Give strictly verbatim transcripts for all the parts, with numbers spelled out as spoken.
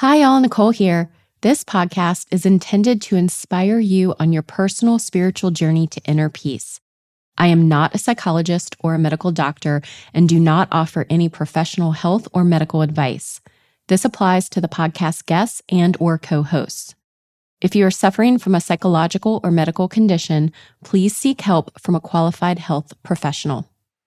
Hi, y'all. Nicole here. This podcast is intended to inspire you on your personal spiritual journey to inner peace. I am not a psychologist or a medical doctor and do not offer any professional health or medical advice. This applies to the podcast guests and or co-hosts. If you are suffering from a psychological or medical condition, please seek help from a qualified health professional.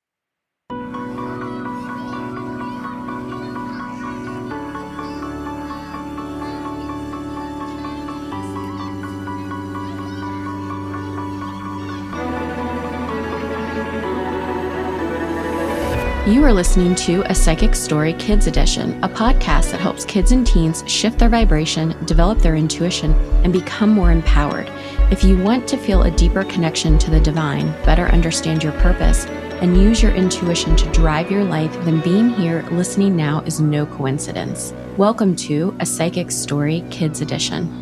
You are listening to A Psychic Story Kids Edition, a podcast that helps kids and teens shift their vibration, develop their intuition, and become more empowered. If you want to feel a deeper connection to the divine, better understand your purpose, and use your intuition to drive your life, then being here listening now is no coincidence. Welcome to A Psychic Story Kids Edition.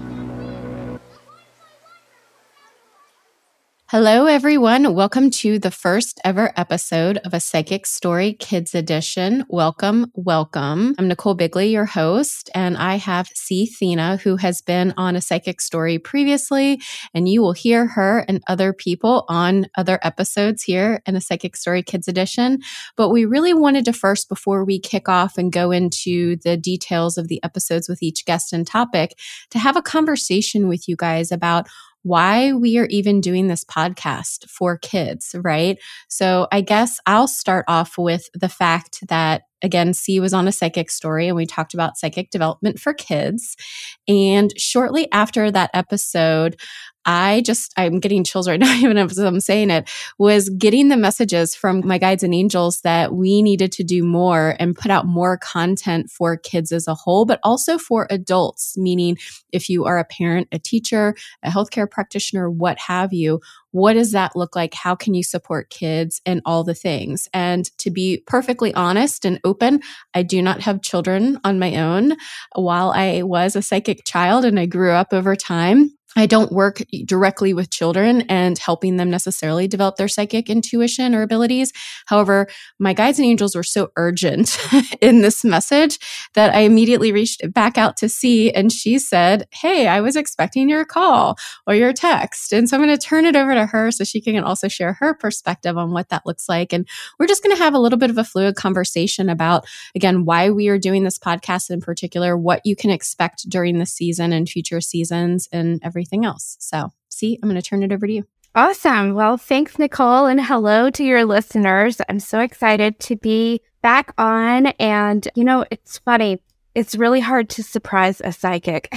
Hello, everyone. Welcome to the first ever episode of A Psychic Story Kids Edition. Welcome, welcome. I'm Nicole Bigley, your host, and I have C. Thena, who has been on A Psychic Story previously, and you will hear her and other people on other episodes here in A Psychic Story Kids Edition. But we really wanted to first, before we kick off and go into the details of the episodes with each guest and topic, to have a conversation with you guys about why we are even doing this podcast for kids, right? So I guess I'll start off with the fact that, again, C was on A Psychic Story and we talked about psychic development for kids. And shortly after that episode, I just, I'm getting chills right now, even as I'm saying it, was getting the messages from my guides and angels that we needed to do more and put out more content for kids as a whole, but also for adults, meaning if you are a parent, a teacher, a healthcare practitioner, what have you, what does that look like? How can you support kids and all the things? And to be perfectly honest and open, I do not have children on my own. While I was a psychic child and I grew up over time, I don't work directly with children and helping them necessarily develop their psychic intuition or abilities. However, my guides and angels were so urgent in this message that I immediately reached back out to C, and she said, "Hey, I was expecting your call or your text." And so I'm going to turn it over to her so she can also share her perspective on what that looks like. And we're just going to have a little bit of a fluid conversation about, again, why we are doing this podcast in particular, what you can expect during the season and future seasons and everything. Everything else. So, C, I'm going to turn it over to you. Awesome. Well, thanks, Nicole, and hello to your listeners. I'm so excited to be back on. And, you know, it's funny. It's really hard to surprise a psychic.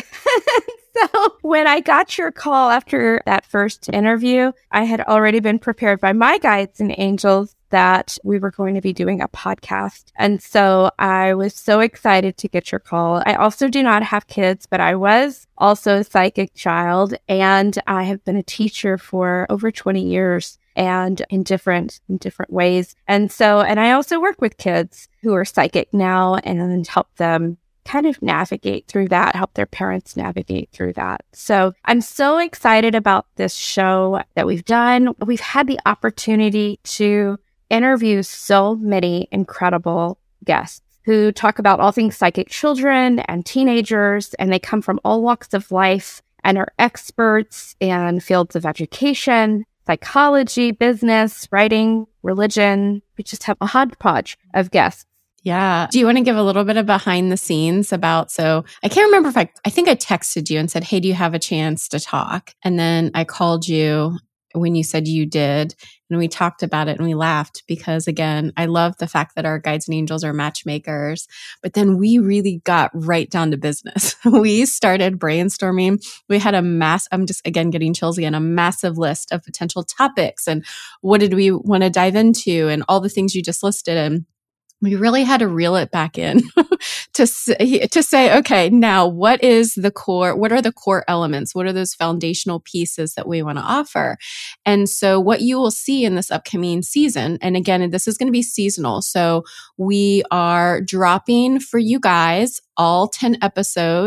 So when I got your call after that first interview, I had already been prepared by my guides and angels that we were going to be doing a podcast. And so I was so excited to get your call. I also do not have kids, but I was also a psychic child, and I have been a teacher for over twenty years and in different in different ways. And so, and I also work with kids who are psychic now and help them kind of navigate through that, help their parents navigate through that. So I'm so excited about this show that we've done. We've had the opportunity to interview so many incredible guests who talk about all things psychic children and teenagers, and they come from all walks of life and are experts in fields of education, psychology, business, writing, religion. We just have a hodgepodge of guests. Yeah. Do you want to give a little bit of behind the scenes about, so I can't remember if I, I think I texted you and said, "Hey, do you have a chance to talk?" And then I called you when you said you did, and we talked about it and we laughed because, again, I love the fact that our guides and angels are matchmakers, but then we really got right down to business. We started brainstorming. We had a mass, I'm just, again, getting chills again, a massive list of potential topics and what did we want to dive into and all the things you just listed. And we really had to reel it back in to say, to say, okay, now what is the core? What are the core elements? What are those foundational pieces that we want to offer? And so what you will see in this upcoming season, and again, this is going to be seasonal. So we are dropping for you guys all ten episodes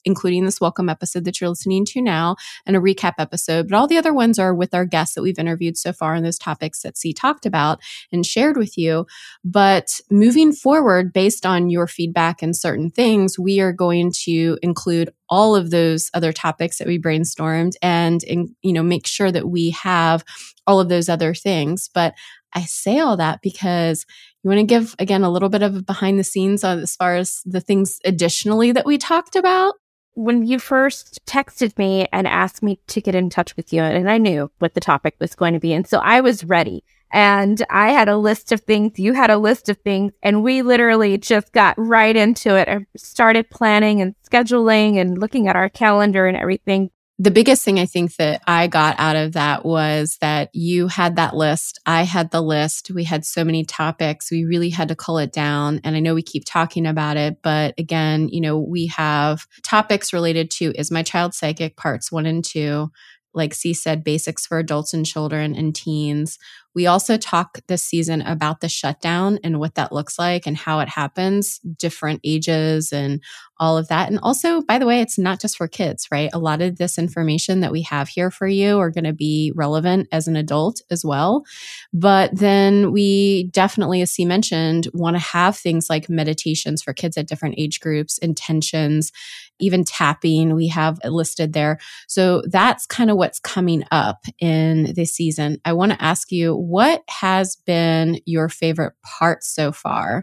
including this welcome episode that you're listening to now and a recap episode. But all the other ones are with our guests that we've interviewed so far on those topics that C talked about and shared with you. But moving forward, based on your feedback and certain things, we are going to include all of those other topics that we brainstormed and, and you know, make sure that we have all of those other things. But I say all that because you want to give, again, a little bit of behind the scenes on as far as the things additionally that we talked about. When you first texted me and asked me to get in touch with you, and I knew what the topic was going to be, and so I was ready. And I had a list of things, you had a list of things, and we literally just got right into it and started planning and scheduling and looking at our calendar and everything. The biggest thing I think that I got out of that was that you had that list. I had the list. We had so many topics. We really had to cull it down. And I know we keep talking about it, but again, you know, we have topics related to Is My Child Psychic parts one and two. Like C said, basics for adults and children and teens. We also talk this season about the shutdown and what that looks like and how it happens, different ages and all of that. And also, by the way, it's not just for kids, right? A lot of this information that we have here for you are going to be relevant as an adult as well. But then we definitely, as C mentioned, want to have things like meditations for kids at different age groups, intentions, even tapping we have listed there. So that's kind of what's coming up in this season. I want to ask you, what has been your favorite part so far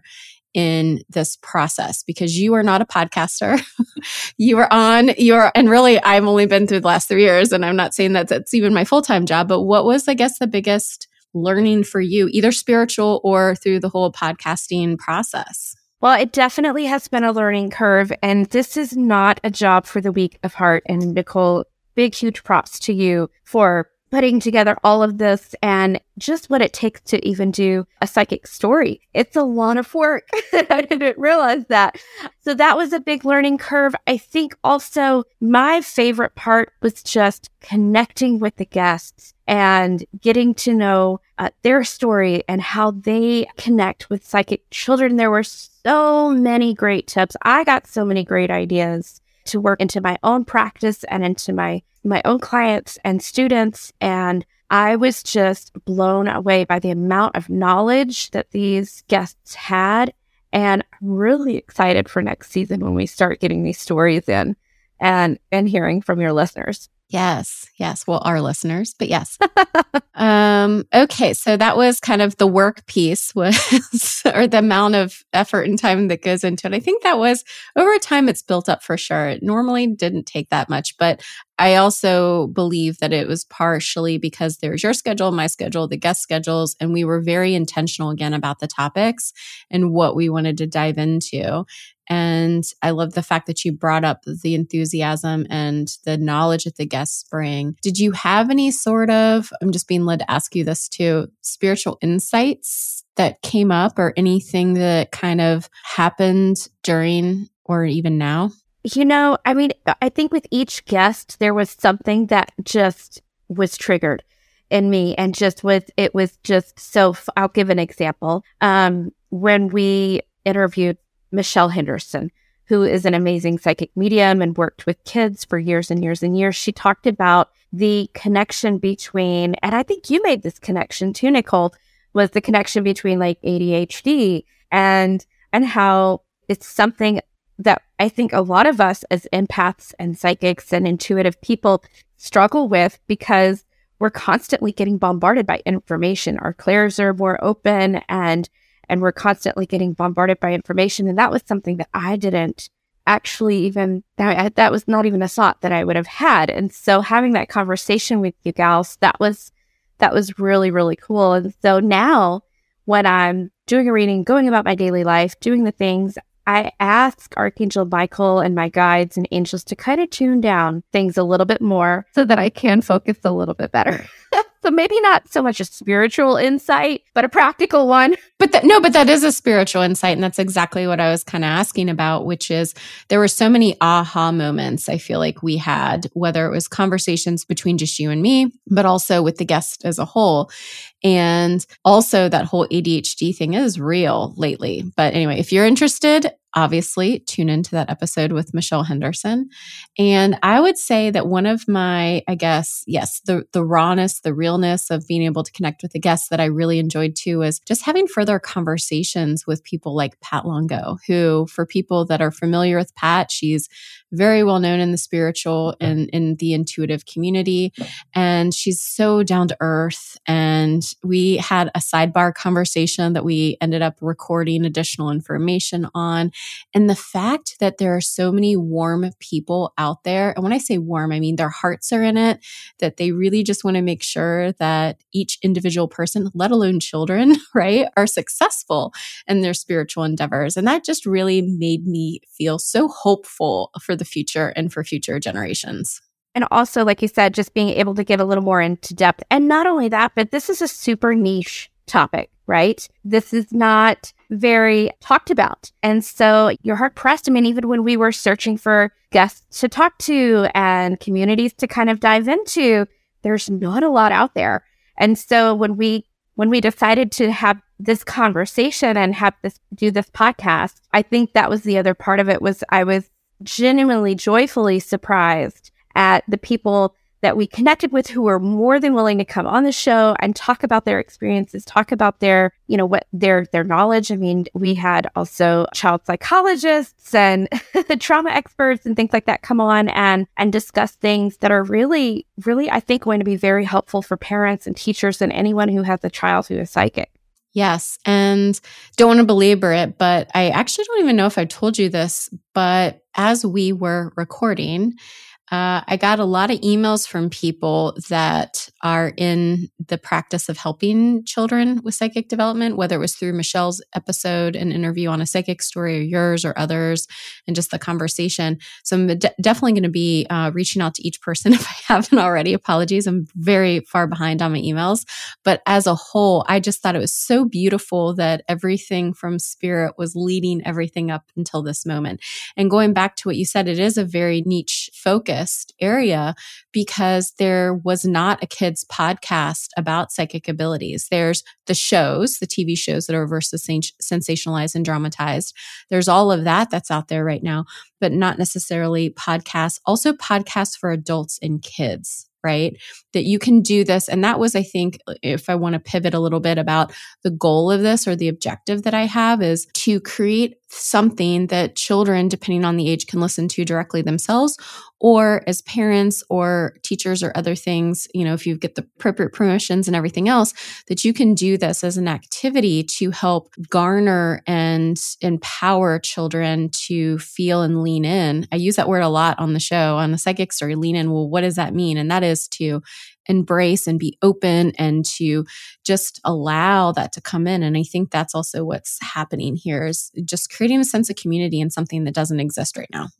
in this process? Because you are not a podcaster. You are on your, and really I've only been through the last three years and I'm not saying that that's even my full-time job, but what was, I guess, the biggest learning for you, either spiritual or through the whole podcasting process? Well, it definitely has been a learning curve, and this is not a job for the weak of heart. And Nicole, big, huge props to you for putting together all of this and just what it takes to even do a psychic story. It's a lot of work. I didn't realize that. So that was a big learning curve. I think also my favorite part was just connecting with the guests and getting to know uh, their story and how they connect with psychic children. There were so many great tips. I got so many great ideas to work into my own practice and into my my own clients and students. And I was just blown away by the amount of knowledge that these guests had. And I'm really excited for next season when we start getting these stories in and, and hearing from your listeners. Yes. Yes. Well, our listeners, but yes. um, okay. So that was kind of the work piece was, or the amount of effort and time that goes into it. I think that was over time, it's built up for sure. It normally didn't take that much, but I also believe that it was partially because there's your schedule, my schedule, the guest schedules, and we were very intentional again about the topics and what we wanted to dive into. And I love the fact that you brought up the enthusiasm and the knowledge that the guests bring. Did you have any sort of, I'm just being led to ask you this too, spiritual insights that came up or anything that kind of happened during or even now? You know, I mean, I think with each guest, there was something that just was triggered in me and just was, it was just so, f- I'll give an example. Um, when we interviewed Michelle Henderson, who is an amazing psychic medium and worked with kids for years and years and years, she talked about the connection between, and I think you made this connection too, Nicole, was the connection between like A D H D and, and how it's something that I think a lot of us as empaths and psychics and intuitive people struggle with because we're constantly getting bombarded by information. Our clairs are more open and and we're constantly getting bombarded by information. And that was something that I didn't actually even, that, that was not even a thought that I would have had. And so having that conversation with you gals, that was, that was really, really cool. And so now when I'm doing a reading, going about my daily life, doing the things, I ask Archangel Michael and my guides and angels to kind of tune down things a little bit more so that I can focus a little bit better. So maybe not so much a spiritual insight, but a practical one. But that, no, but that is a spiritual insight. And that's exactly what I was kind of asking about, which is there were so many aha moments I feel like we had, whether it was conversations between just you and me, but also with the guest as a whole. And also that whole A D H D thing is real lately. But anyway, if you're interested, obviously tune into that episode with Michelle Henderson. And I would say that one of my, I guess, yes, the, the rawness, the realness of being able to connect with the guests that I really enjoyed too was just having further conversations with people like Pat Longo, who, for people that are familiar with Pat, she's very well known in the spiritual and in the intuitive community. And she's so down to earth. And we had a sidebar conversation that we ended up recording additional information on. And the fact that there are so many warm people out there, and when I say warm, I mean their hearts are in it, that they really just want to make sure that each individual person, let alone children, right, are successful in their spiritual endeavors. And that just really made me feel so hopeful for the future and for future generations. And also, like you said, just being able to get a little more into depth. And not only that, but this is a super niche topic, right? This is not very talked about. And so you're hard pressed. I mean, even when we were searching for guests to talk to and communities to kind of dive into, there's not a lot out there. And so when we when we decided to have this conversation and have this do this podcast, I think that was the other part of it. Was I was genuinely, joyfully surprised at the people that we connected with who were more than willing to come on the show and talk about their experiences, talk about their, you know, what their their knowledge. I mean, we had also child psychologists and trauma experts and things like that come on and and discuss things that are really, really, I think, going to be very helpful for parents and teachers and anyone who has a child who is psychic. Yes. And don't want to belabor it, but I actually don't even know if I told you this, but as we were recording, Uh, I got a lot of emails from people that are in the practice of helping children with psychic development, whether it was through Michelle's episode, an interview on a psychic story, or yours or others, and just the conversation. So I'm de- definitely going to be uh, reaching out to each person if I haven't already. Apologies. I'm very far behind on my emails. But as a whole, I just thought it was so beautiful that everything from spirit was leading everything up until this moment. And going back to what you said, it is a very niche focus area because there was not a kids podcast about psychic abilities. There's the shows, the T V shows that are reverse sensationalized and dramatized. There's all of that that's out there right now, but not necessarily podcasts. Also podcasts for adults and kids, right? That you can do this. And that was, I think, if I want to pivot a little bit about the goal of this or the objective that I have is to create something that children, depending on the age, can listen to directly themselves, or as parents or teachers or other things, you know, if you get the appropriate permissions and everything else, that you can do this as an activity to help garner and empower children to feel and lean in. I use that word a lot on the show, on the Psychic Story, lean in. Well, what does that mean? And that is to embrace and be open and to just allow that to come in. And I think that's also what's happening here is just creating a sense of community in something that doesn't exist right now.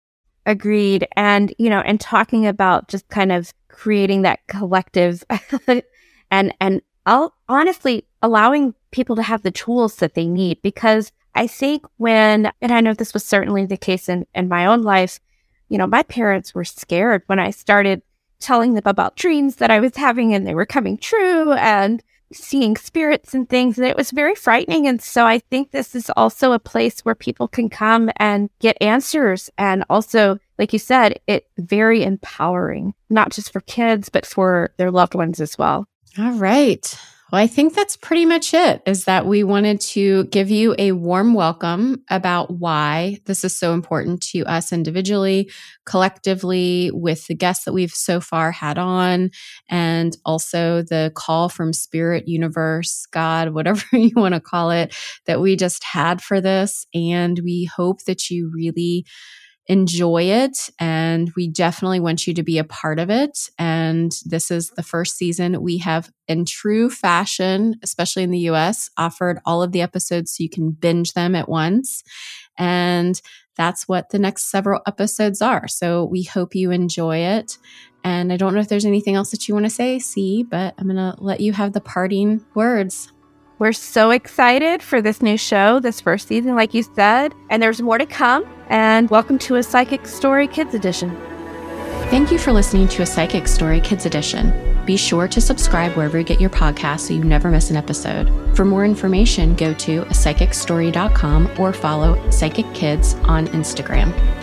Agreed. And, you know, and talking about just kind of creating that collective and, and I'll honestly allowing people to have the tools that they need, because I think when, and I know this was certainly the case in, in my own life, you know, my parents were scared when I started telling them about dreams that I was having and they were coming true and seeing spirits and things. And it was very frightening. And so I think this is also a place where people can come and get answers. And also, like you said, it's very empowering, not just for kids, but for their loved ones as well. All right. Well, I think that's pretty much it, is that we wanted to give you a warm welcome about why this is so important to us individually, collectively, with the guests that we've so far had on, and also the call from Spirit, Universe, God, whatever you want to call it, that we just had for this. And we hope that you really enjoy it. And we definitely want you to be a part of it. And this is the first season. We have, in true fashion, especially in the U S, offered all of the episodes so you can binge them at once. And that's what the next several episodes are. So we hope you enjoy it. And I don't know if there's anything else that you want to say, C, but I'm going to let you have the parting words. We're so excited for this new show, this first season, like you said, and there's more to come. And welcome to A Psychic Story Kids Edition. Thank you for listening to A Psychic Story Kids Edition. Be sure to subscribe wherever you get your podcasts so you never miss an episode. For more information, go to a psychic story dot com or follow Psychic Kids on Instagram.